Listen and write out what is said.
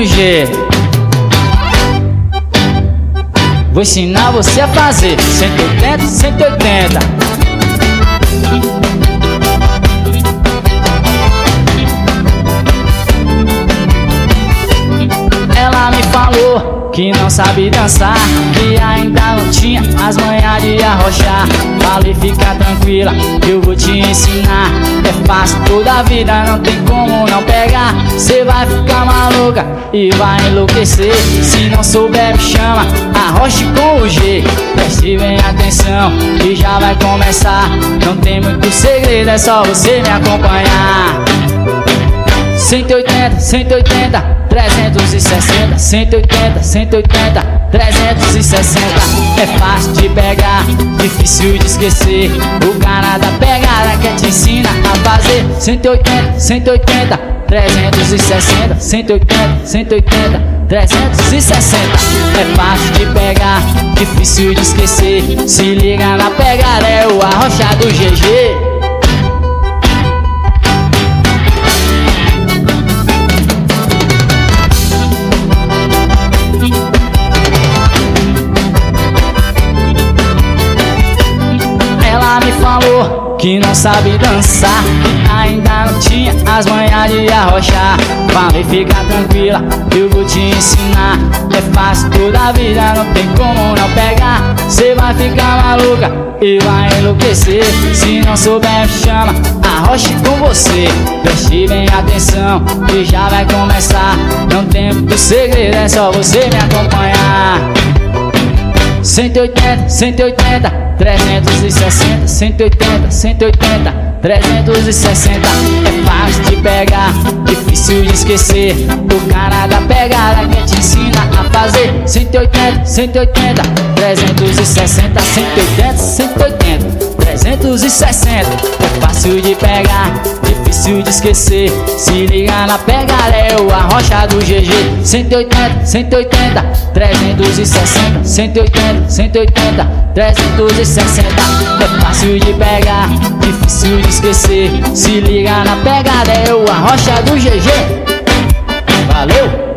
do G. Vou ensinar você a fazer 180, 180. Ela me falou que não sabe dançar, que ainda não tinha as manhas de arrochar. Falei, fica tranquila, eu vou te ensinar. É fácil toda a vida, não tem como não pegar. Cê vai ficar maluca e vai enlouquecer. Se não souber me chama, arroche com o G. Preste bem atenção que já vai começar. Não tem muito segredo, é só você me acompanhar. 180, 180, 360, 180, 180, 360. É fácil de pegar, difícil de esquecer. O cara da pegada quer te ensinar a fazer 180, 180, 360, 180, 180, 360. É fácil de pegar, difícil de esquecer. Se liga na pegada, é o arrocha do GG. Me falou que não sabe dançar, ainda não tinha as manhas de arrochar. Falei, fica tranquila, eu vou te ensinar. É fácil toda a vida, não tem como não pegar. Cê vai ficar maluca e vai enlouquecer. Se não souber me chama, arroche com você. Preste bem atenção que já vai começar. Não tem muito segredo, é só você me acompanhar. 180, 180, 360, 180, 180, 360. É fácil de pegar, difícil de esquecer. O cara da pegada quer te ensinar a fazer 180, 180, 360, 180, 180, 360. É fácil de pegar, difícil de esquecer. Se liga na pegada, é o arrocha do GG. 180, 180, 360, 180, 180, 360. É fácil de pegar, difícil de esquecer. Se liga na pegada, é o arrocha do GG. Valeu!